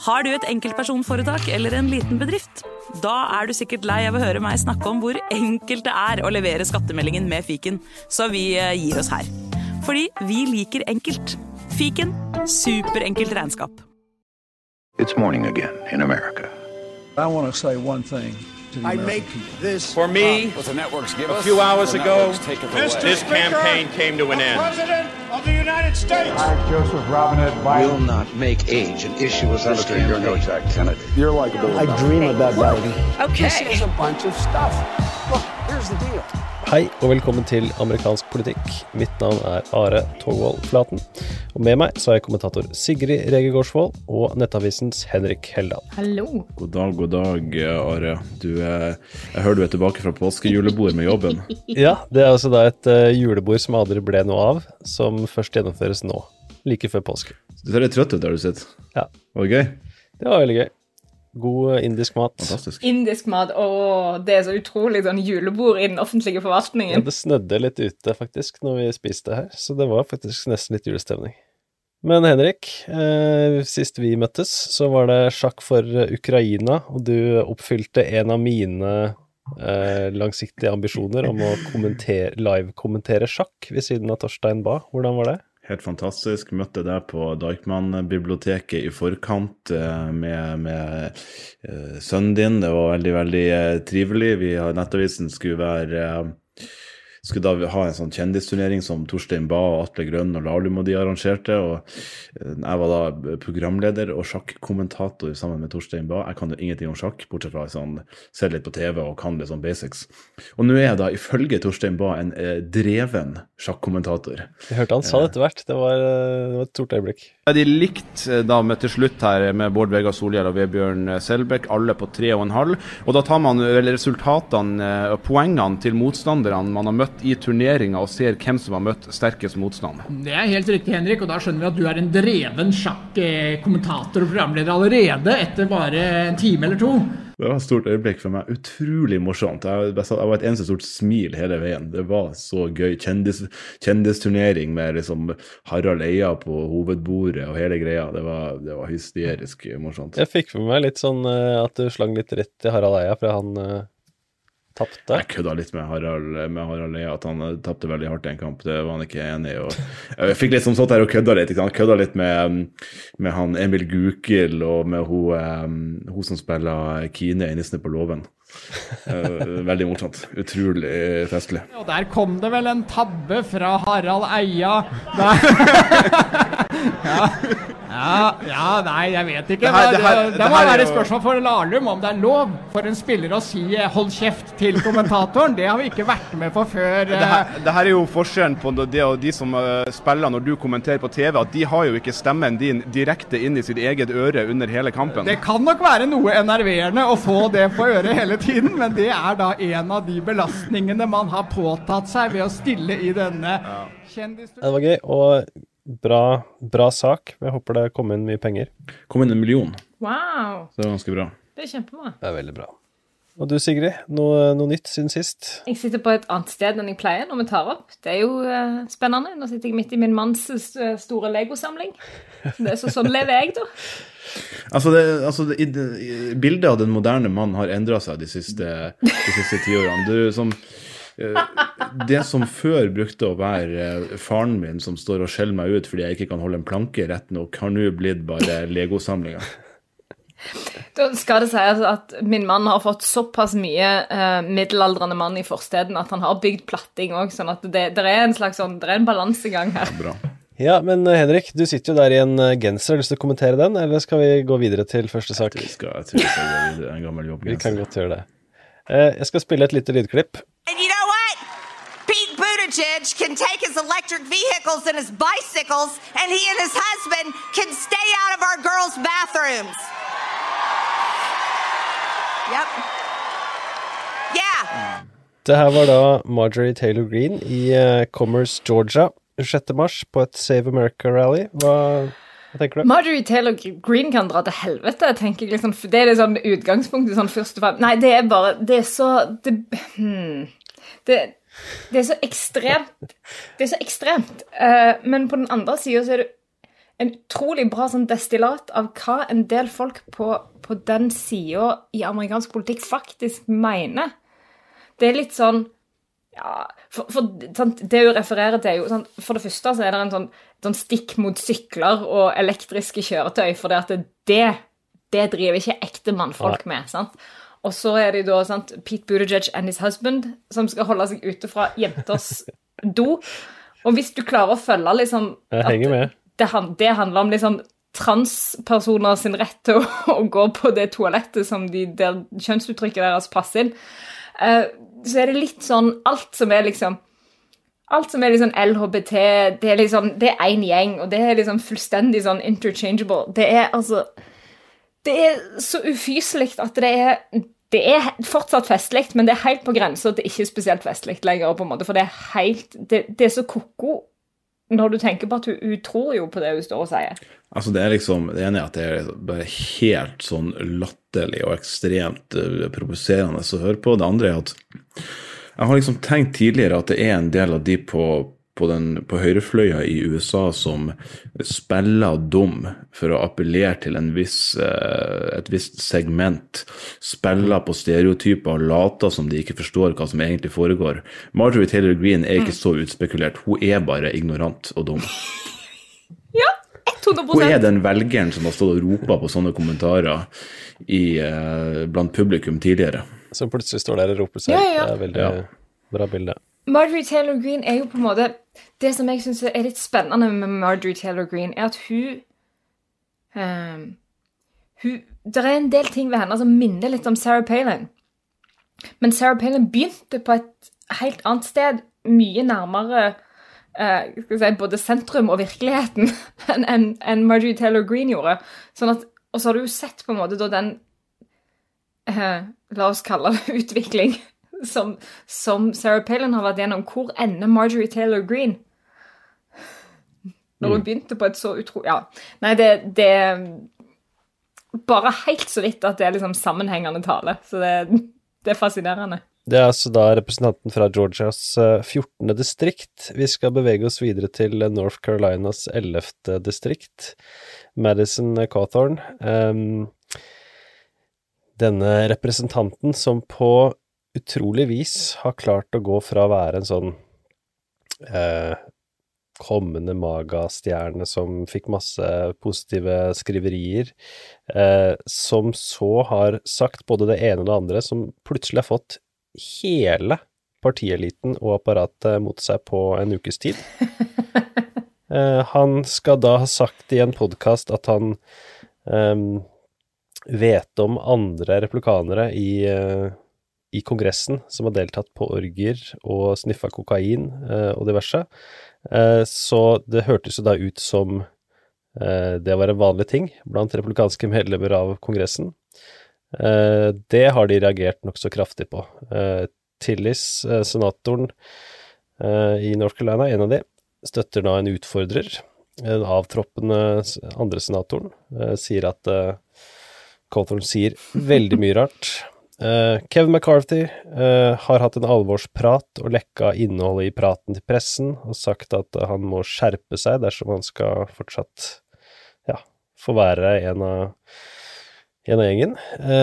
Har du et enkeltpersonforetak eller en liten bedrift? Da du sikkert lei av å høre meg snakke om hvor enkelt det å levere skattemeldingen med Fiken, så vi gir oss her. Fordi vi liker enkelt. Fiken, superenkelt regnskap. It's morning again in America. I want to say one thing. I make this for me. A few hours ago, this campaign came to an end. President of the United States. I, Joseph Robinette Biden, Will not make age an issue as Senator, you're no Jack Kennedy. You're likable. I dream about Biden. Okay. This is a bunch of stuff. Look, here's the deal. Hei og velkommen til Amerikansk politikk. Mitt navn Are Togvold Flaten. Og med meg så jeg kommentator Sigrid Rege Gårdsvold og Nettavisens Henrik Heldal. Hallo. God dag, Are. Jeg hører du tilbake fra påskejulebord med jobben. Ja, det altså da et julebord som aldri ble noe av, som først gjennomføres nå, like før påske. Du ser litt trøtt ut der du sitter. Ja. Var det gøy? Det var veldig gøy. God indisk mat. Fantastisk. Indisk mat, det så utrolig sånn julebord i den offentlige forvaltningen. Ja, det snødde litt ute faktisk når vi spiste her, så det var faktisk nesten litt julestemning. Men Henrik, sist vi møttes, så var det sjakk for Ukraina, og du oppfylte en av mine langsiktige ambisjoner om å live-kommentere sjakk ved siden av Torstein Bae. Hvordan var det? Helt fantastisk. Møtte deg på Deichman-biblioteket i forkant med sønnen din. Det var veldig, veldig trivelig. Nettavisen skulle da ha en sånn kjendisturnering som Torstein Bae og Atle Grønn og Lahlum og de arrangerte, og jeg var da programleder og sjakk-kommentator sammen med Torstein Bae. Jeg kan jo ingenting om sjakk, bortsett fra sånn, ser litt på TV og kan litt sånn basics. Og nå jeg da, ifølge Torstein Bae, en dreven sjakk-kommentator. Jeg hørte han sa det etter hvert, det var et stort øyeblikk. De likte da med til slutt her med Bård Vegar Solhjell og Vebjørn Selbekk, alle på 3,5, og da tar man resultatene og poengene til motstanderne man har møtt i turneringen og ser hvem som har møtt sterkest motstand. Det helt riktig, Henrik, og da skjønner vi at du en dreven sjakk-kommentator og programleder allerede etter bare en time eller to. Det var et stort øyeblikk for meg, utrolig morsomt. Jeg var et eneste stort smil hele veien. Det var så gøy. Kjendisturnering med liksom Harald Eia på hovedbordet og hele greia. Det var hysterisk morsomt. Jeg fikk med meg litt sånn at du slang litt rett til Harald Eia, for han tappte. Jeg kødda litt med Harald Eia, at han tappte veldig hardt i en kamp. Det var han ikke enig i. Jeg fikk litt sånn sånt der og kødda litt. Han kødda litt med han Emil Gukild og med hun som spiller Kine i Nissene på låven. Veldig morsomt. Utrolig festlig. Og der kom det vel en tabbe fra Harald Eia. Nei, jeg vet ikke. Det må være et spørsmål for Lahlum om det lov for en spiller å si hold kjeft til kommentatoren. Det har vi ikke vært med på før. Det her jo forskjellen på det og de som spiller når du kommenterer på TV, at de har jo ikke stemmen din direkte inn i sitt eget øre under hele kampen. Det kan nok være noe enerverende å få det på øret hele tiden, men det da en av de belastningene man har påtatt seg ved å stille i denne kjendisturnen. Det var gøy, og bra sak. Jeg håper det kom inn mye penger. Kom inn 1 million. Wow. Så det var ganske bra. Det kjempebra. Det veldig bra. Og du, Sigrid, noe nytt siden sist? Jeg sitter på et annet sted enn jeg pleier når vi tar opp. Det jo spennende. Nå sitter jeg midt i min manns store Lego-samling. Det sånn lever jeg da. Bildet av den moderne mann har endret seg de siste 10 årene. Det som før brukte å være faren min som står og skjeller meg ut fordi jeg ikke kan holde en planke rett nok, har nå blitt bare Lego-samlinger. Da skal det sies at min mann har fått såpass mye middelaldrende mann i forsteden at han har bygd platting også, sånn at det en slags sånn, det en balansegang her. Bra. Ja, men Henrik, du sitter jo der i en genser. Har du lyst til å kommentere den, eller skal vi gå videre til første sak? Jeg tror vi skal gå videre, en gammel jobbgenser. Vi kan godt gjøre det. Jeg skal spille et lite lydklipp. And you know what? Pete Buttigieg can take his electric vehicles and his bicycles, and he and his husband can stay out of our girls' bathrooms. Yep. Yeah. Det her var da Marjorie Taylor Greene i Commerce, Georgia, 6. mars på et Save America Rally. Hva tenker du? Marjorie Taylor Greene kan dra til helvete, tenker jeg liksom. Det det sånn utgangspunktet sånn først og fremst. Nei, det bare, det så det så ekstremt. Det så ekstremt. Men på den andre siden så det en utrolig bra sånn destillat av hva en del folk på den siden i amerikansk politikk faktisk mener. Det litt sånn, ja, sånn, det hun refererer til er jo, sånn, for det første så er det en sånn stikk mot sykler og elektriske kjøretøy, for det at det driver ikke ekte mannfolk med, sant? Og så er det da, sant, Pete Buttigieg and his husband, som skal holde seg ute fra jenters do. Og hvis du klarer å følge liksom jeg henger med. Det handler om liksom transpersoner sin rett til å gå på det toalettet som der kjønnsuttrykket deres passer inn, så er det litt sånn, alt som er liksom LHBT, det er en gjeng, og det er liksom fullstendig sånn interchangeable. Det er så ufyselig at det er fortsatt festligt, men det er helt på grensen til ikke spesielt festligt lenger, på en måte, for det er så koko når du tenker på at hun tror jo på det hun står og sier. Altså det er liksom, det ene er at det er bare helt sånn latterlig og ekstremt provoserende å høre på. Det andre er at jeg har liksom tenkt tidligere at det er en del av de på høyrefløya i USA som spiller dum for å appellere til et visst segment, spiller på stereotyper og later som de ikke forstår hva som egentlig foregår. Marjorie Taylor Greene er ikke så utspekulert, hun er bare ignorant og dum. Ja, 100%. Hun er den velgeren som har stått og ropet på sånne kommentarer blant publikum tidligere. Som plutselig står der og roper seg. Ja. Det er veldig bra bilde. Marjorie Taylor Greene er jo på en måte, det som jeg synes er litt spennende med Marjorie Taylor Greene, er at det er en del ting ved henne som minner litt om Sarah Palin. Men Sarah Palin begynte på et helt annet sted, mye nærmere både sentrum og virkeligheten enn Marjorie Taylor Greene gjorde. Sånn at, og så har du jo sett på en måte da den, la oss kalle det utvikling, som Sarah Palin har vært gjennom. Hvor ender Marjorie Taylor Greene? Når hun begynte på et så utrolig... Ja, nei, det er bare helt så vidt at det er liksom sammenhengende tale. Så det er fascinerende. Det er altså da representanten fra Georgias 14. distrikt. Vi skal bevege oss videre til North Carolinas 11. distrikt. Madison Cawthorn. Denne representanten som på utrolig vis har klart å gå fra å være en sånn kommende magastjerne som fikk masse positive skriverier, som så har sagt både det ene og det andre, som plutselig har fått hele partieliten og apparatet mot seg på en ukes tid. Han skal da ha sagt i en podcast at han vet om andre republikanere i kongressen som har deltatt på orgier og sniffet kokain og diverse. Så det hørtes jo da ut som det var en vanlig ting blant republikanske medlemmer av kongressen. Det har de reagert nok så kraftig på. Tillis, senatoren i North Carolina, en av de, støtter da en utfordrer. En avtroppende andre senatoren sier at Cawthorn sier veldig mye rart. Kevin McCarthy har hatt en alvorsprat og lekka innholdet i praten til pressen og sagt at han må skjerpe seg dersom han skal fortsatt få være en av gjengen.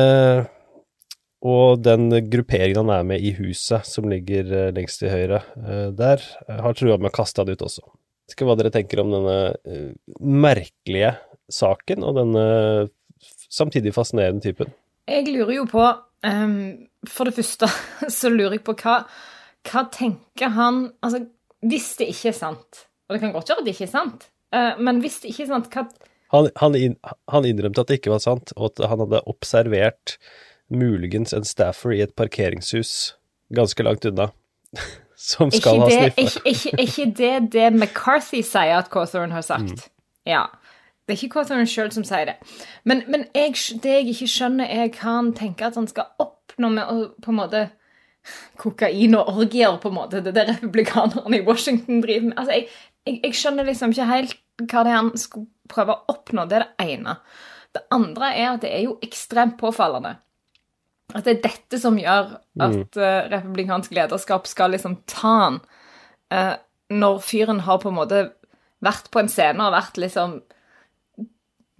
Og den grupperingen han er med i huset som ligger lengst til høyre der, har truet med å kaste han ut også. Skal hva dere tenker om denne merkelige saken og denne samtidig fascinerende typen? Jeg lurer jo på, for det første så lurer jeg på hva tenker han, altså hvis det ikke er sant, og det kan godt gjøre at det ikke er sant, men hvis det ikke er sant, Han innrømte at det ikke var sant, og at han hadde observert muligens en staffer i et parkeringshus ganske langt unna, som skal ha sniffet. Ikke det McCarthy sier at Cawthorn har sagt. Ja. Det er ikke Cawthorn selv som sier det. Men det jeg ikke skjønner er hva han tenker at han skal oppnå med å på en måte kokain og orgier på en måte, det republikanerne i Washington driver med. Altså, jeg skjønner liksom ikke helt hva det er han skulle prøve å oppnå, det er det ene. Det andre er at det er jo ekstremt påfallende. At det er dette som gjør at republikansk lederskap skal liksom ta han når fyren har på en måte vært på en scene og vært liksom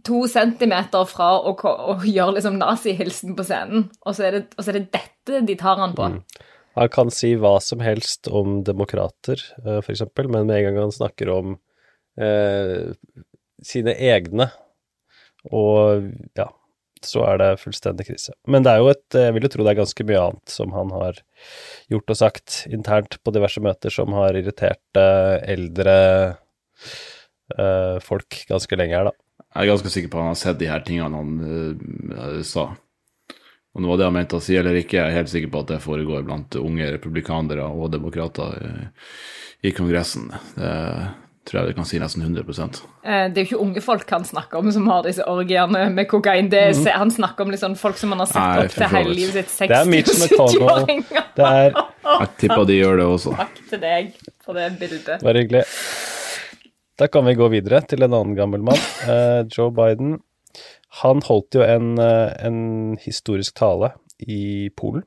2 centimeter fra å gjøre liksom nazi-hilsen på scenen, og så er det dette de tar han på. Han kan si hva som helst om demokrater, for eksempel, men med en gang han snakker om sine egne, og ja, så er det fullstendig krise. Men det er jo jeg vil jo tro det er ganske mye annet som han har gjort og sagt internt på diverse møter som har irritert eldre folk ganske lenge her da. Jeg er ganske sikker på at han har sett de her tingene han sa. Om det var det han mente å si eller ikke, jeg er helt sikker på at det foregår blant unge republikanere og demokrater i kongressen. Det tror jeg vi kan si nesten 100%. Det er jo ikke unge folk han snakker om som har disse orgiene med kokain. Han snakker om liksom folk som han har sett opp til hele livet sitt, 60-70-åringer. Jeg tipper de gjør det også. Takk til deg for det bildet. Bare hyggelig. Da kan vi gå videre til en annen gammel mann, Joe Biden. Han holdt jo en historisk tale i Polen.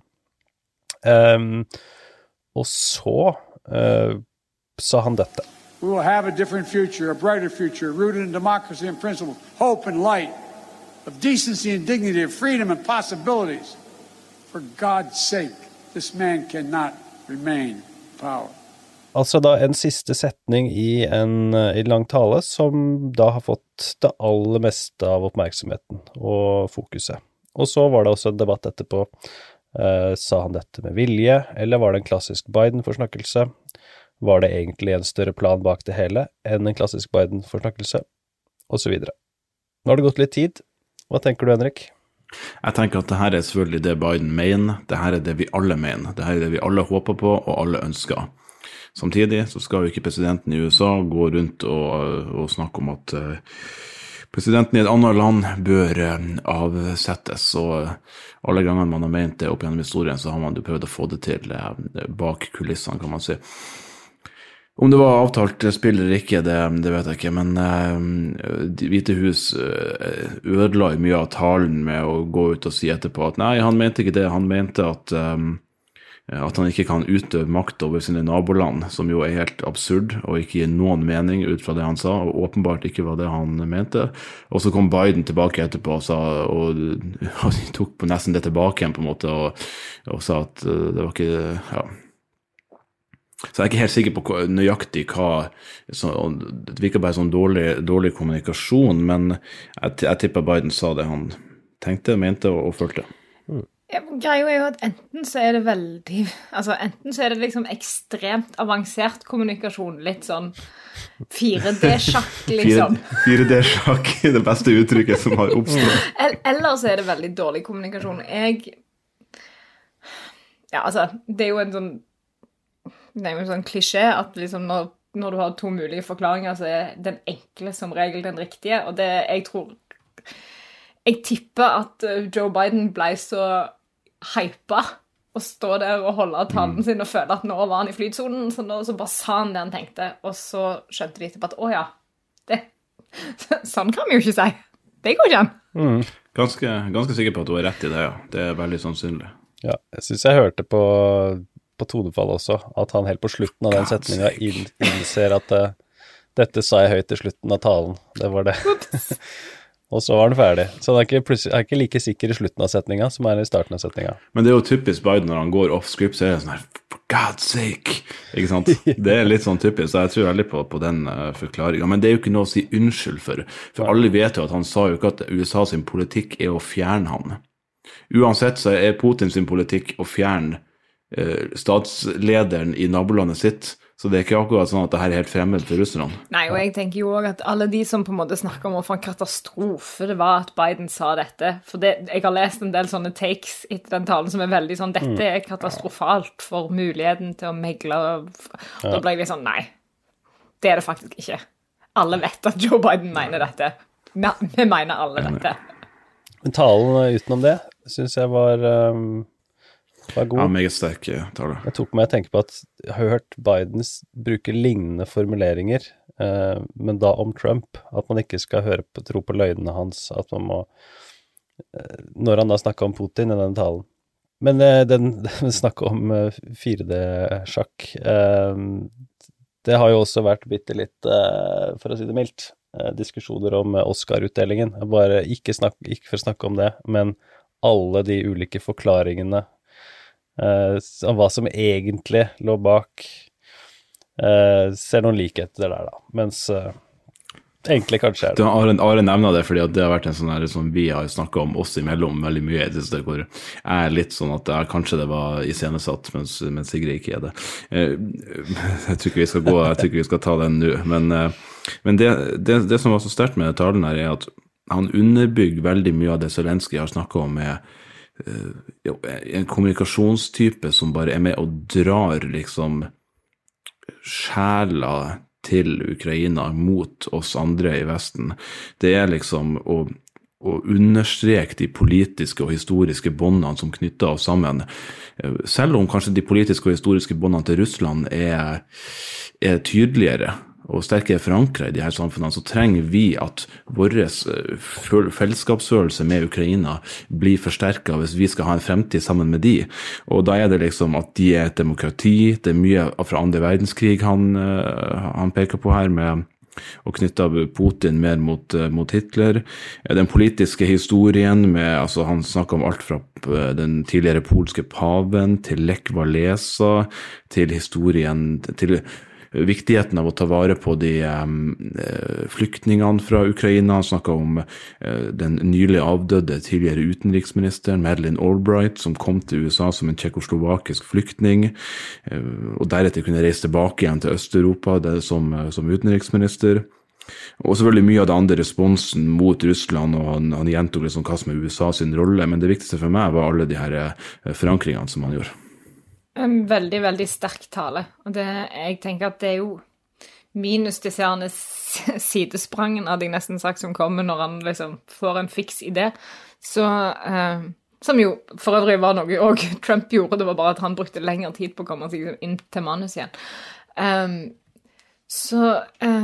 Og så sa han dette. We will have a different future, a brighter future, rooted in democracy and principles, hope and light, of decency and dignity, of freedom and possibilities. For God's sake, this man cannot remain in power. Altså da en siste setning i en lang tale som da har fått det aller meste av oppmerksomheten og fokuset. Og så var det også en debatt etterpå. Sa han dette med vilje, eller var det en klassisk Biden-forsnakkelse? Var det egentlig en større plan bak det hele enn en klassisk Biden-forsnakkelse? Og så videre. Nå har det gått litt tid. Hva tenker du, Henrik? Jeg tenker at det her er selvfølgelig det Biden mener. Det her er det vi alle mener. Det her er det vi alle håper på og alle ønsker. Samtidig så skal jo ikke presidenten i USA gå rundt og snakke om at presidenten i et annet land bør avsettes, og alle gangene man har ment det opp gjennom historien, så har man jo prøvd å få det til bak kulissene, kan man si. Om det var avtalt spill eller ikke, det vet jeg ikke, men Hvite hus ødela mye av talen med å gå ut og si etterpå at nei, han mente ikke det, han mente at han ikke kan utøve makt over sine naboland, som jo er helt absurd, og ikke gir noen mening ut fra det han sa, og åpenbart ikke var det han mente. Og så kom Biden tilbake etterpå og sa, og tok på nesten det tilbake igjen på en måte, og sa at det var ikke, ja. Så jeg er ikke helt sikker på nøyaktig hva, det virker bare sånn dårlig kommunikasjon, men jeg tipper Biden sa det han tenkte, mente og følte. Greia er jo at enten så er det liksom ekstremt avansert kommunikasjon, litt sånn 4D-sjakk liksom. 4D-sjakk er det beste uttrykket som har oppstått. Eller så er det veldig dårlig kommunikasjon. Det er jo en sånn klisjé at liksom når du har 2 mulige forklaringer, så er den enkle som regel den riktige, og jeg tipper at Joe Biden ble så hypa å stå der og holde talen sin og føle at nå var han i flytsonen, så bare sa han det han tenkte, og så skjønte de etterpå at sånn kan vi jo ikke si. Det går ikke an. Ganske sikker på at du har rett i det, ja. Det er veldig sannsynlig. Ja, jeg synes jeg hørte på tonefall også, at han helt på slutten av den setningen innser at dette sa jeg høyt til slutten av talen. Det var det. Og så var den ferdig. Så han er ikke like sikker i slutten av setningen som er i starten av setningen. Men det er jo typisk Biden når han går off-script, så er det sånn her, for God's sake, ikke sant? Det er litt sånn typisk, så jeg tror veldig på den forklaringen. Men det er jo ikke noe å si unnskyld for alle vet jo at han sa jo ikke at USA sin politikk er å fjerne han. Uansett så er Putin sin politikk å fjerne statslederen i nabolandet sitt, så det er ikke akkurat sånn at det her er helt fremmed for russerne. Nei, og jeg tenker jo også at alle de som på en måte snakker om hvorfor en katastrofe det var at Biden sa dette, for jeg har lest en del sånne takes etter den talen som er veldig sånn, dette er katastrofalt for muligheten til å megle, og da ble jeg litt sånn, nei, det er det faktisk ikke. Alle vet at Joe Biden mener dette. Vi mener alle dette. Men talen utenom det, synes jeg var god. Ja, meget sterk tale. Jeg tok meg å tenke på at jeg har hørt Biden bruke lignende formuleringer, men da om Trump, at man ikke skal tro på løgnene hans, at man må, når han da snakket om Putin i den talen. Men den snakket om 4D-sjakk, det har jo også vært bitte litt, for å si det mildt, diskusjoner om Oscar-utdelingen. Bare ikke for å snakke om det, men alle de ulike forklaringene om hva som egentlig lå bak, ser noen likheter der da, mens egentlig kanskje det. Are nevner det, fordi at det har vært en sånn her som vi har snakket om oss imellom veldig mye i det siste, hvor jeg litt sånn at kanskje det var iscenesatt, mens Sigrid ikke det. Jeg tror ikke vi skal ta den nå, men det som var så sterkt med talen her at han underbygger veldig mye av det Zelenskyj har snakket om med en kommunikasjonstype som bare med og drar liksom sjela til Ukraina mot oss andre i Vesten. Det liksom å understreke de politiske og historiske båndene som knytter oss sammen. Selv om kanskje de politiske og historiske båndene til Russland er tydeligere og sterkere forankret i de her samfunnene, så trenger vi at vår fellesskapsfølelse med Ukraina blir forsterket hvis vi skal ha en fremtid sammen med de. Og da det liksom at de et demokrati, det mye fra andre verdenskrig han peker på her med å knytte Putin mer mot Hitler. Den politiske historien med, altså han snakker om alt fra den tidligere polske paven til Lech Walesa, til historien, til viktigheten av å ta vare på de flyktningene fra Ukraina. Han snakket om den nylig avdøde tidligere utenriksministeren Madeleine Albright, som kom til USA som en tjekkoslovakisk flyktning, og deretter kunne reise tilbake igjen til Østeuropa som utenriksminister. Og selvfølgelig mye av det andre responsen mot Russland, og han gjentok liksom hva som USA sin rolle, men det viktigste for meg var alle de her forankringene som han gjorde. En veldig, veldig sterk tale, og jeg tenker at det jo minus disse sidesprangen, hadde jeg nesten sagt, som kommer når han liksom får en fiks idé, så, som jo for øvrig var noe også Trump gjorde, det var bare at han brukte lengre tid på å komme seg inn til manus igjen. Så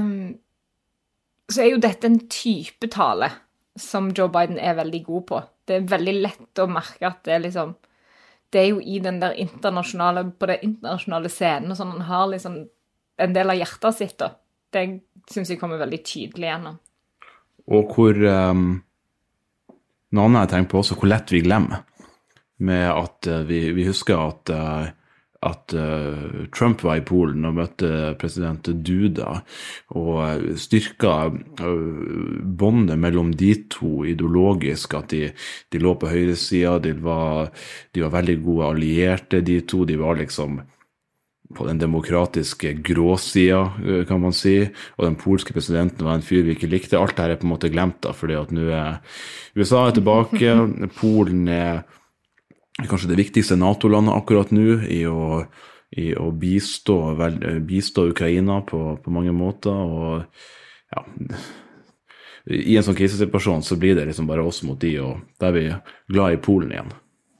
jo dette en type tale som Joe Biden veldig god på. Det veldig lett å merke at det liksom det jo i den der på det internasjonale scenen, og sånn, han har liksom en del av hjertet sitt, da. Det synes jeg kommer veldig tydelig gjennom. Og hvor, noe annet jeg tenker på også, hvor lett vi glemmer, med at vi husker at Trump var i Polen og møtte president Duda og styrket båndet mellom de to ideologisk, at de lå på høyresiden, de var veldig gode allierte, de to, de var liksom på den demokratiske gråsiden, kan man si, og den polske presidenten var en fyr vi ikke likte. Alt dette på en måte glemt da, fordi at nå USA tilbake, Polen kanskje det viktigste NATO-landet akkurat nå i å bistå Ukraina på mange måter, og ja, i en sånn krisesituasjon så blir det liksom bare oss mot de, og da vi glad i Polen igjen.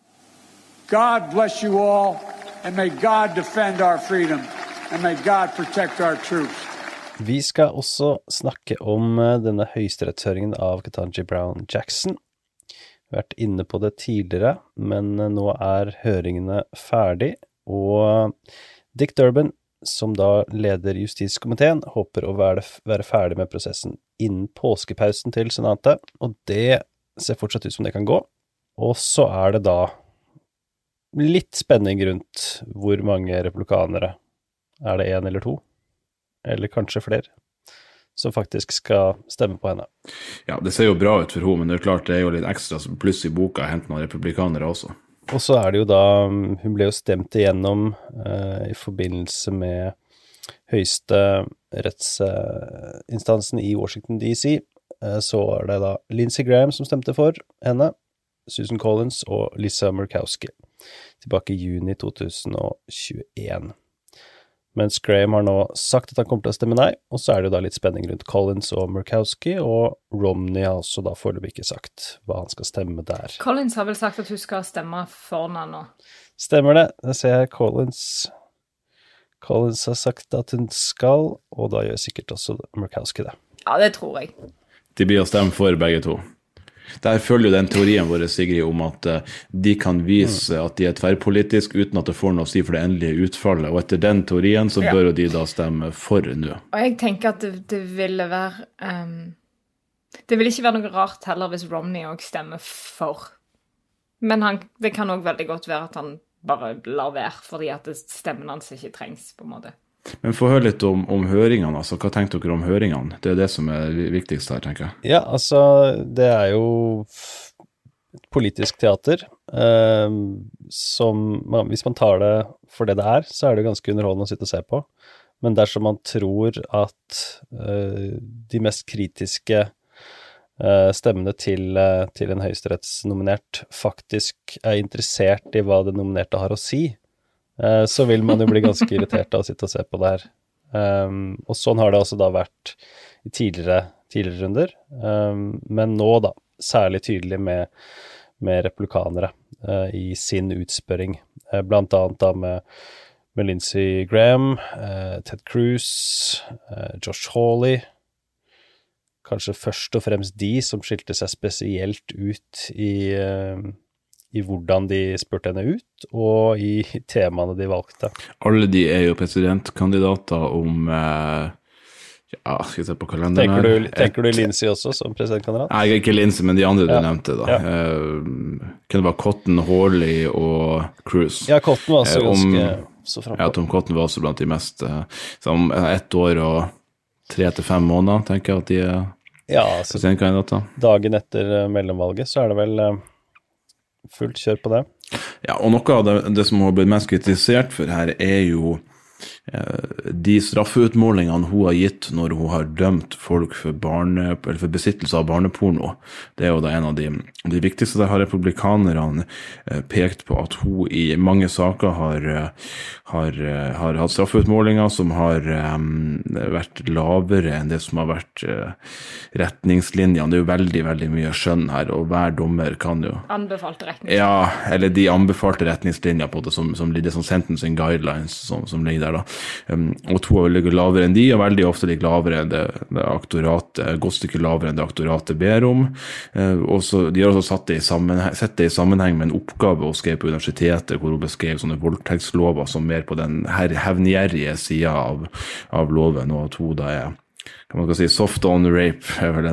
God bless you all, and may God defend our freedom, and may God protect our troops. Vi skal også snakke om denne høyesterettshøringen av Ketanji Brown Jackson. Vært inne på det tidligere, men nå høringene ferdig, og Dick Durbin, som da leder justiskomiteen, håper å være ferdig med prosessen innen påskepausen til senatet, og det ser fortsatt ut som det kan gå. Og så det da litt spenning rundt hvor mange republikanere, det 1 eller 2, eller kanskje flere, som faktisk skal stemme på henne. Ja, det ser jo bra ut for henne, men det klart det jo litt ekstra pluss i boka å hente noen republikanere også. Og så det jo da, hun ble jo stemt igjennom i forbindelse med høyeste rettsinstansen i Washington DC, så det da Lindsey Graham som stemte for henne, Susan Collins og Lisa Murkowski, tilbake i juni 2021. Mens Graham har nå sagt at han kommer til å stemme nei, og så det jo da litt spenning rundt Collins og Murkowski, og Romney har også da foreløpig ikke sagt hva han skal stemme der. Collins har vel sagt at hun skal stemme for henne nå. Stemmer det, det ser jeg Collins har sagt at hun skal, og da gjør sikkert også Murkowski det. Ja, det tror jeg. De blir å stemme for begge to. Der følger jo den teorien vår, Sigrid, om at de kan vise at de tverrpolitisk uten at det får noe å si for det endelige utfallet, og etter den teorien så bør jo de da stemme for nå. Og jeg tenker at det ville være det vil ikke være noe rart heller hvis Romney også stemmer for. Men det kan også veldig godt være at han bare lar være, fordi at stemmen hans ikke trengs, på en måte. Men få høre litt om høringene, altså. Hva tenkte dere om høringene? Det det som viktigst her, tenker jeg. Ja, altså, det jo et politisk teater, som, hvis man tar det for det så det ganske underholdende å sitte og se på. Men dersom man tror at de mest kritiske stemmene til en høyesterettsnominert faktisk interessert i hva det nominerte har å si, så vil man jo bli ganske irritert av å sitte og se på det her. Og sånn har det også da vært i tidligere runder, men nå da, særlig tydelig med republikanere i sin utspørring, blant annet da med Lindsey Graham, Ted Cruz, Josh Hawley, kanskje først og fremst de som skilte seg spesielt ut i hvordan de spurte henne ut, og i temaene de valgte. Alle de jo presidentkandidater om, skal jeg se på kalenderen her. Tenker du Lindsey også som presidentkandidat? Nei, ikke Lindsey, men de andre du nevnte da. Kunne det være Cotton, Hawley og Cruz. Ja, Cotton var også ganske så fremme. Ja, Tom Cotton var også blant de mest, som 1 år og 3 til 5 måneder, tenker jeg at de presidentkandidater. Dagen etter mellomvalget, så det vel fullt kjør på det. Ja, og noe av det som har blitt mest kritisert for her jo de straffeutmålingene hun har gitt når hun har dømt folk for besittelse av barneporno. Det jo da en av de viktigste. Der har republikanerne pekt på at hun i mange saker har hatt straffeutmålinger som har vært lavere enn det som har vært retningslinjene. Det jo veldig, veldig mye skjønn her, og hver dommer kan jo anbefalte retningslinjer. Ja, eller de anbefalte retningslinjer på det som ligger som sentencing guidelines som ligger der da. Og 2 ligger lavere enn de, og veldig ofte ligger lavere enn det aktoratet, godt stykke lavere enn det aktoratet ber om. Og så, de har også sett det i sammenheng med en oppgave å skrive på universitetet, hvor hun beskrev sånne voldtektslover som mer på den hevngjerrige siden av loven, og at hun da kan man si soft on rape, vel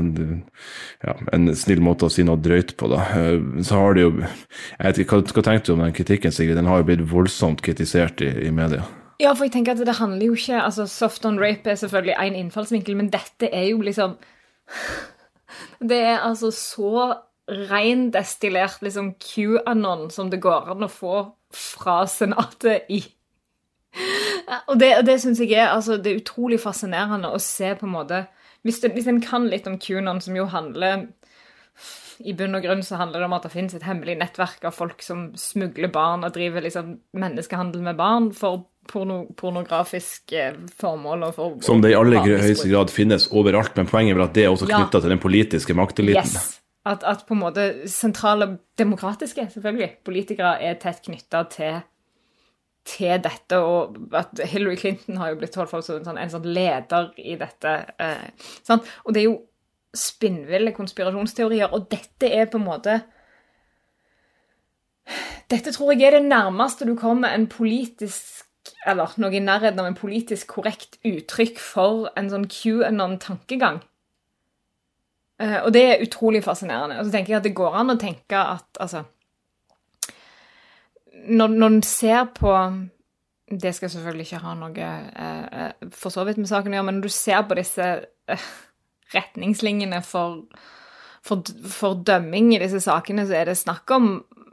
en snill måte å si noe drøyt på da. Så har det jo, jeg vet ikke, hva tenkte du om den kritikken, Sigrid? Den har jo blitt voldsomt kritisert i media. Ja, for jeg tenker at det handler jo ikke, altså soft on rape selvfølgelig en innfallsvinkel, men dette jo liksom, det altså så reindestillert liksom QAnon som det går an å få fra senatet i. Og det synes jeg altså, det utrolig fascinerende å se på en måte, hvis en kan litt om QAnon, som jo handler, i bunn og grunn så handler det om at det finnes et hemmelig nettverk av folk som smugler barn og driver liksom menneskehandel med barn for pornografiske formål. Som det i aller høyeste grad finnes overalt, men poenget at det også knyttet til den politiske makteliten. Yes, at på en måte sentrale demokratiske, selvfølgelig, politikere tett knyttet til dette, og at Hillary Clinton har jo blitt holdt for en sånn leder i dette, sant? Og det jo spinnville konspirasjonsteorier, og dette på en måte, dette tror jeg det nærmeste du kommer en politisk, eller noe i nærheten av en politisk korrekt uttrykk for en sånn QAnon-tankegang. Og det utrolig fascinerende. Og så tenker jeg at det går an å tenke at, altså, når en ser på, det skal selvfølgelig ikke ha noe for så vidt med saken å gjøre, men når du ser på disse retningslinjene for dømming i disse sakene, så det snakk om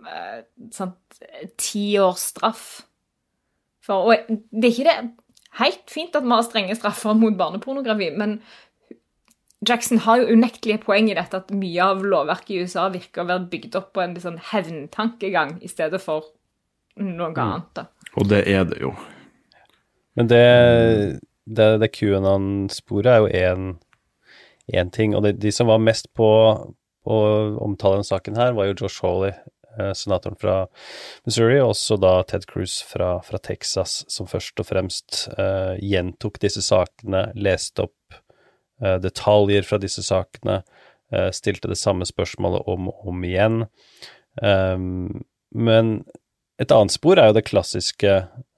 10 års straff. Og det ikke det helt fint at vi har strenge straffer mot barnepornografi, men Jackson har jo unektelige poeng i dette, at mye av lovverket i USA virker å være bygd opp på en sånn hevntankegang i stedet for noe annet da. Og det det jo. Men det QAnon-sporet jo en ting, og de som var mest på å omtale den saken her var jo Josh Hawley, senatoren fra Missouri, og også da Ted Cruz fra Texas, som først og fremst gjentok disse sakene, leste opp detaljer fra disse sakene, stilte det samme spørsmålet om og om igjen. Men et annet spor jo det klassiske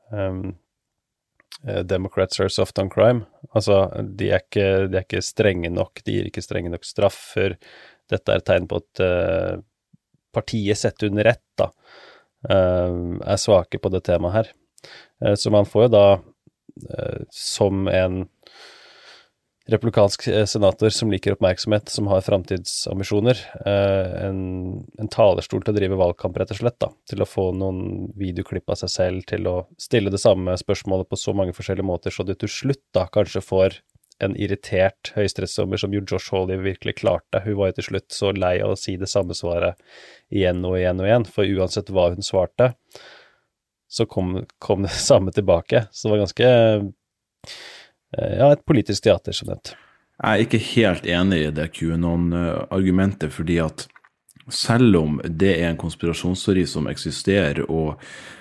Democrats are soft on crime. Altså, de ikke strenge nok, de gir ikke strenge nok straffer. Dette et tegn på at partiet sett under rett da, svake på det temaet her. Så man får jo da, som en republikansk senator som liker oppmerksomhet, som har framtidsambisjoner, en talerstol til å drive valgkamp rett og slett da, til å få noen videoklipp av seg selv, til å stille det samme spørsmålet på så mange forskjellige måter, så du til slutt da kanskje får en irritert høyesterettsdommer som jo Josh Hawley virkelig klarte. Hun var jo til slutt så lei av å si det samme svaret igjen og igjen og igjen, for uansett hva hun svarte, så kom det samme tilbake. Så det var ganske, et politisk teater, som nevnt. Jeg ikke helt enig i det QAnon-argumentet, fordi at selv om det en konspirasjonsteori som eksisterer, og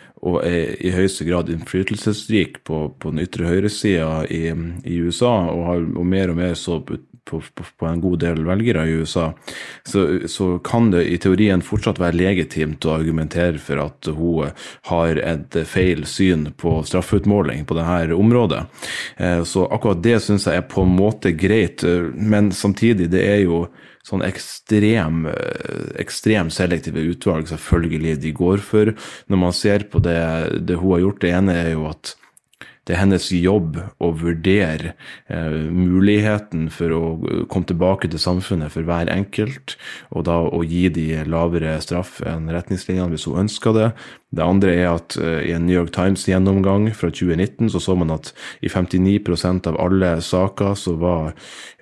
i høyeste grad innflytelsesrik på den ytre høyresiden i USA, og mer så på en god del velgere i USA, så kan det i teorien fortsatt være legitimt å argumentere for at hun har et feil syn på straffutmåling på dette området. Så akkurat det synes jeg på en måte greit, men samtidig det jo sånn ekstrem selektive utvalg selvfølgelig de går for. Når man ser på det hun har gjort, det ene jo at det hennes jobb å vurdere muligheten for å komme tilbake til samfunnet for hver enkelt, og da å gi de lavere straff enn retningslinjene hvis hun ønsker det. Det andre at i en New York Times gjennomgang fra 2019 så man at i 59% av alle saker så var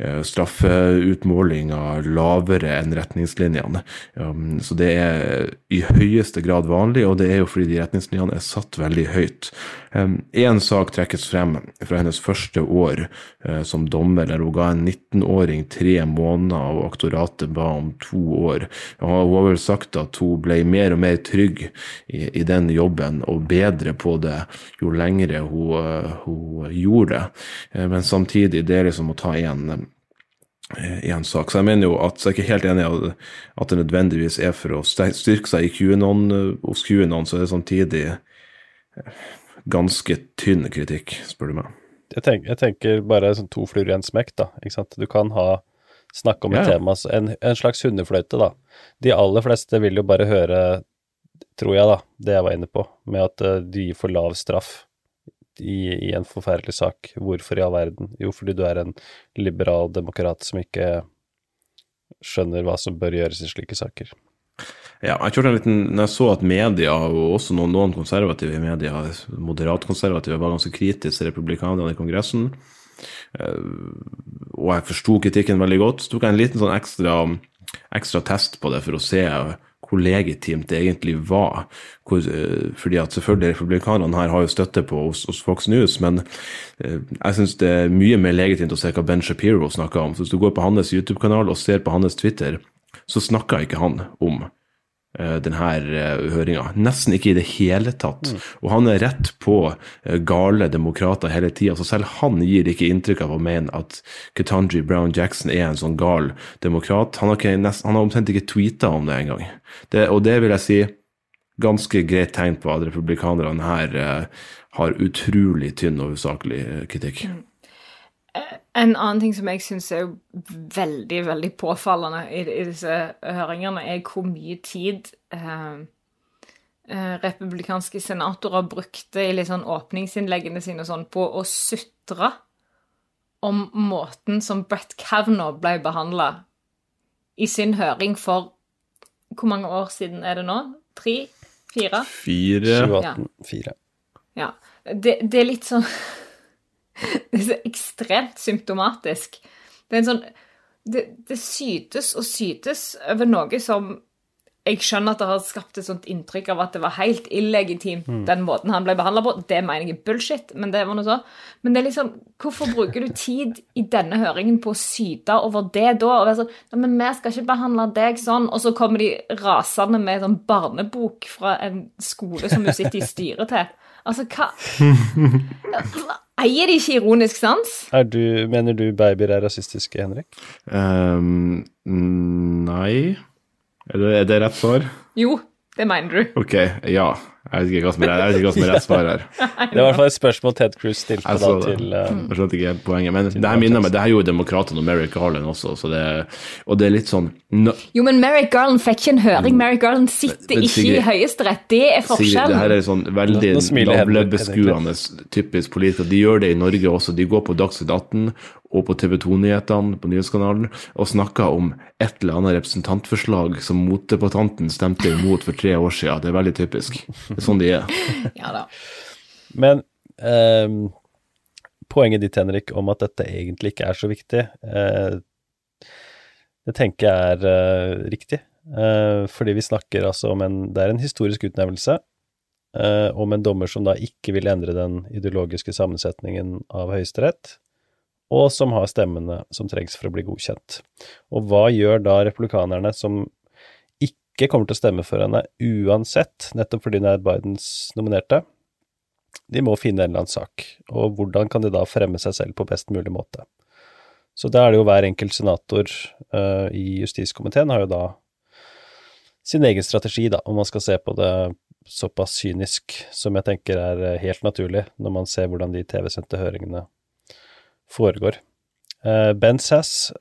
straffeutmålinga lavere enn retningslinjene. Så det i høyeste grad vanlig, og det jo fordi de retningslinjene satt veldig høyt. En sak trekkes frem fra hennes første år som dommer, der hun ga en 19-åring 3 måneder, og aktoratet ba om 2 år. Hun har vel sagt at hun ble mer og mer trygg i den jobben, og bedre på det jo lengre hun gjorde det. Men samtidig, det liksom å ta en sak. Så jeg mener jo at jeg ikke helt enig i at det nødvendigvis for å styrke seg i hos QAnon, så det samtidig ganske tynn kritikk, spør du meg. Jeg tenker bare sånn 2 fluer i en smekk da, ikke sant? Du kan snakke om et tema, en slags hundefløyte da. De aller fleste vil jo bare høre, tror jeg da, det jeg var inne på, med at de gir for lav straff i en forferdelig sak. Hvorfor i all verden? Jo, fordi du en liberal demokrat som ikke skjønner hva som bør gjøres i slike saker. Ja, jeg kjørte en liten, når jeg så at media, og også noen konservative media, moderat konservative, var ganske kritisk til republikanerne i kongressen, og jeg forstod kritikken veldig godt, så tok jeg en liten sånn ekstra test på det for å se hvor legitimt det egentlig var, fordi at selvfølgelig republikanerne her har jo støtte på hos Fox News, men jeg synes det mye mer legitimt å se hva Ben Shapiro snakker om. Så hvis du går på hans YouTube-kanal og ser på hans Twitter, så snakker ikke han om denne høringen. Nesten ikke i det hele tatt. Og han rett på gale demokrater hele tiden, så selv han gir ikke inntrykk av å mene at Ketanji Brown Jackson en sånn gal demokrat. Han har omtrent ikke tweetet om det en gang. Og det vil jeg si ganske greit tegn på at republikanerne her har utrolig tynn og usaklig kritikk. En annen ting som jeg synes veldig, veldig påfallende i disse høringene hvor mye tid republikanske senatorer brukte i litt sånn åpningsinnleggene sine sånn, på å sutre om måten som Brett Kavanaugh ble behandlet i sin høring for hvor mange år siden det nå? 3? 4? 4. Ja, det litt sånn det så ekstremt symptomatisk. Det en sånn, det sytes og sytes over noe som jeg skjønner at det har skapt et sånt inntrykk av at det var helt illegitimt den måten han ble behandlet på. Det mener jeg bullshit, men det var noe så. Men det liksom, hvorfor bruker du tid i denne høringen på å syte over det da? Og være sånn, men vi skal ikke behandle deg sånn. Og så kommer de rasende med en barnebok fra en skole som du sitter i styret til. Altså, hva? Eier de ikke ironisk sans? Mener du babyer rasistiske, Henrik? Nei. Er det rett svar? Jo, det mener du. Ok, ja. Jeg vet ikke hva som er rett svar her. Det var I hvert fall et spørsmål Ted Cruz stilte da til... Jeg skjønte ikke helt poenget, men det her minner meg, det her gjorde demokratene og Merrick Garland også, så og det litt sånn... Jo, men Merrick Garland fikk ikke en høring. Merrick Garland sitter ikke I høyesterett. Det forskjellen. Det her sånn veldig navlebeskuende typisk politikere. De gjør det I Norge også. De går på Dagsnytt 18 og på TV 2-nyhetene på nyhetskanalen og snakker om et eller annet representantforslag som motdebattanten stemte imot for 3 år siden. Det veldig typisk. Det sånn de Ja da. Men poenget ditt, Henrik, om at dette egentlig ikke så viktig, det tenker jeg riktig. Fordi vi snakker altså om det en historisk utnevnelse, om en dommer som da ikke vil endre den ideologiske sammensetningen av Høyesterett, og som har stemmene som trengs for å bli godkjent. Og hva gjør da republikanerne som ikke kommer til å stemme for henne uansett, nettopp fordi hun Bidens nominerte? De må finne en eller annen sak, og hvordan kan de da fremme seg selv på best mulig måte? Så da det jo hver enkelt senator I justiskomiteen har jo da sin egen strategi da, om man skal se på det såpass kynisk som jeg tenker helt naturlig når man ser hvordan de TV-sendte høringene foregår. Ben Sass,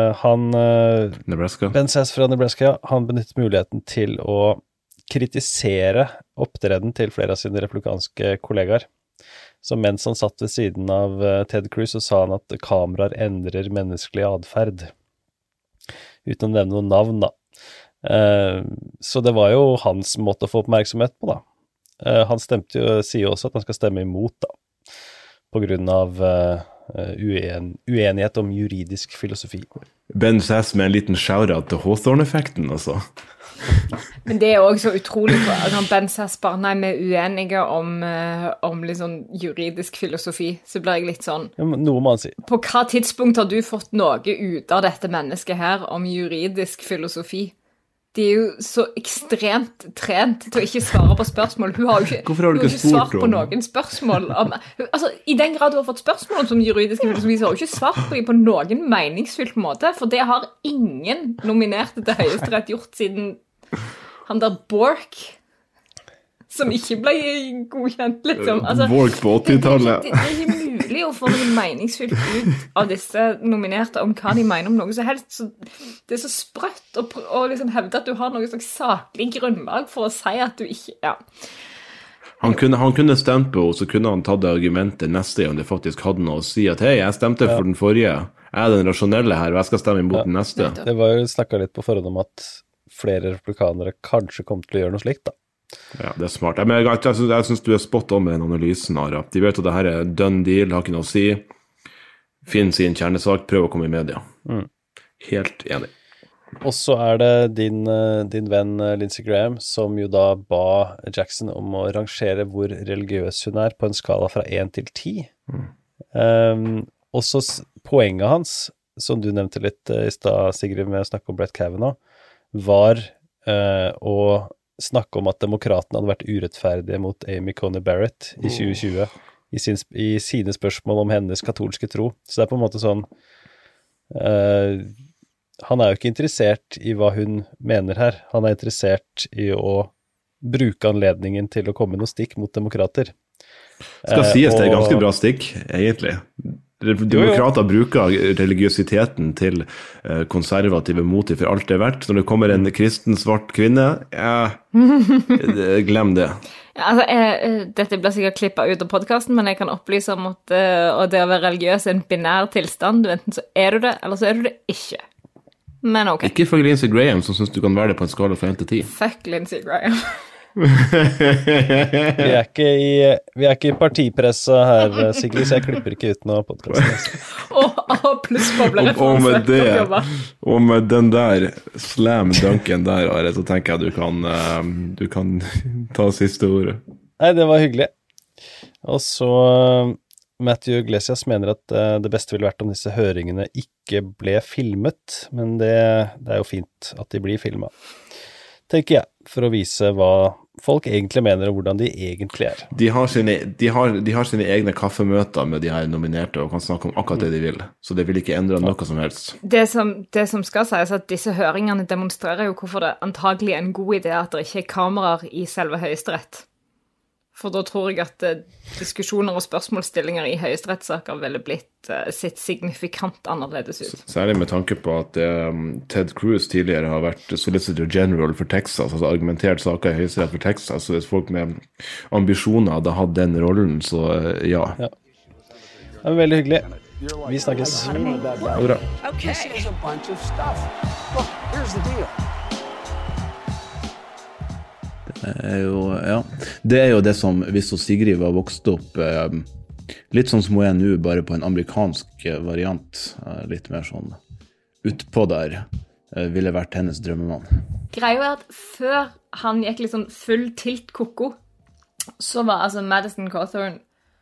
Ben Sass fra Nebraska, han benyttet muligheten til å kritisere opptreden til flere av sine republikanske kollegaer. Så mens han satt ved siden av Ted Cruz, så sa han at kameraer endrer menneskelig adferd. Uten å nevne noen navn, da. Så det var jo hans måte å få oppmerksomhet på, da. Han sier jo også at han skal stemme imot, da. På grunn av uenighet om juridisk filosofi. Ben Sass med en liten shout-out til Hawthorne-effekten, altså. Men det også så utrolig når Ben Sass bare, nei, vi uenige om liksom juridisk filosofi, så blir jeg litt sånn... Ja, noe må han si. På hva tidspunkt har du fått noe ut av dette mennesket her om juridisk filosofi? De jo så ekstremt trent til å ikke svare på spørsmål. Hun har jo ikke svart på noen spørsmål. Altså, I den grad du har fått spørsmål om juridiske filosofi, så har hun ikke svart på dem på noen meningsfylt måte, for det har ingen nominerte til Høyesterett gjort siden han der Bork, som ikke ble godkjent, liksom. Altså, Bork på 80-tallet. Det ikke mulig å få noe meningsfylt ut av disse nominerte om hva de mener om noe så helst. Så det så sprøtt å liksom hevde at du har noe slags saklig grunnlag for å si at du ikke... Ja. Han kunne stemt på, og så kunne han tatt det argumentet neste gang det faktisk hadde noe å si, at hei, jeg stemte for den forrige, jeg den rasjonelle her, og jeg skal stemme imot den neste. Det var jo snakket litt på forhånd om at flere republikanere kanskje kom til å gjøre noe slikt, da. Ja, det smart. Men jeg synes du spot on med den analysen, Ara. De vet at det her done deal, har ikke noe å si. Finn sin kjernesak, prøv å komme I media. Helt enig. Og så det din venn Lindsey Graham, som jo da ba Jackson om å rangere hvor religiøs hun på en skala fra 1 til 10. Og så poenget hans, som du nevnte litt I sted, Sigrid, med å snakke om Brett Kavanaugh, var å snakke om at demokratene hadde vært urettferdige mot Amy Coney Barrett I 2020 I sine spørsmål om hennes katolske tro. Så det på en måte sånn han jo ikke interessert I hva hun mener her. Han interessert I å bruke anledningen til å komme noe stikk mot demokrater. Skal sies det ganske bra stikk, egentlig. Demokrater bruker religiøsiteten til konservative motiv for alt det verdt. Når det kommer en kristen svart kvinne, glem det. Ja, altså, dette blir sikkert klippet ut av podcasten, men jeg kan opplyse om at det å være religiøs en binær tilstand. Enten så du det, eller så du det ikke. Men ok. Ikke for Lindsey Graham, som synes du kan være det på en skala fra 1 til 10. Fuck Lindsey Graham. Vi ikke I partipressa her, Sigrid, så jeg klipper ikke ut noe podcasten. Plussbobler-referanse. Og med den der slam-dunken der, Are, så tenker jeg du kan ta siste ordet. Nei, det var hyggelig. Og så Matthew Iglesias mener at det beste ville vært om disse høringene ikke ble filmet, men det jo fint at de blir filmet. Tenker jeg, for å vise hva folk egentlig mener, og hvordan de egentlig er. De har sine egne kaffemøter med de her nominerte, og kan snakke om akkurat det de vil. Så det vil ikke endre noe som helst. Det som skal sies, at disse høringene demonstrerer jo hvorfor det antagelig er en god idé at det ikke er kameraer i selve Høyesterett. For da tror jeg at diskusjoner og spørsmålsstillinger i høyesterettssaker ville blitt sitt signifikant annerledes ut. Særlig med tanke på at Ted Cruz tidligere har vært Solicitor General for Texas, altså argumentert saker i høyesterett for Texas, så hvis folk med ambisjoner hadde hatt den rollen, så ja. Det er veldig hyggelig. Vi snakkes. Ha det bra. This is a bunch of stuff. Look, here's the deal. Det er jo det som, hvis Sigrid var vokst opp litt sånn som hun er nå, bare på en amerikansk variant, litt mer sånn utpå der, ville vært hennes drømmemann. Greia er at før han gikk liksom full tilt koko, så var altså Madison Cawthorn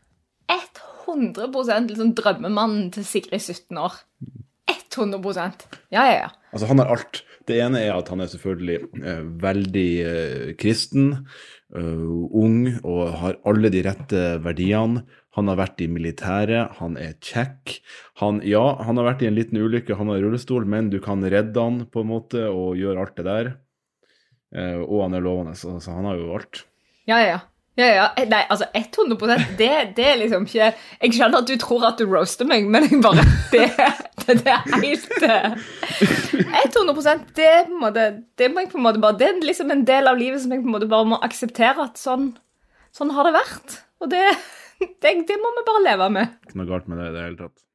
100% liksom drømmemannen til Sigrid 17 år. 100%. Ja. Altså han har alt. Det ene er at han er selvfølgelig veldig kristen, ung og har alle de rette verdiene. Han har vært i militæret, han er kjekk. Han har vært i en liten ulykke, han har rullestol, men du kan redde han på en måte og gjøre alt det der. Og han er lovende, så han har jo alt. Ja. Nei, altså 100%, det er liksom ikke... Jeg skjønner at du tror at du roaster meg, men jeg bare... Det er helt... 100%, det må jeg på en måte bare... Det er liksom en del av livet som jeg på en måte bare må akseptere at sånn har det vært. Og det må vi bare leve med. Ikke noe galt med det i det hele tatt.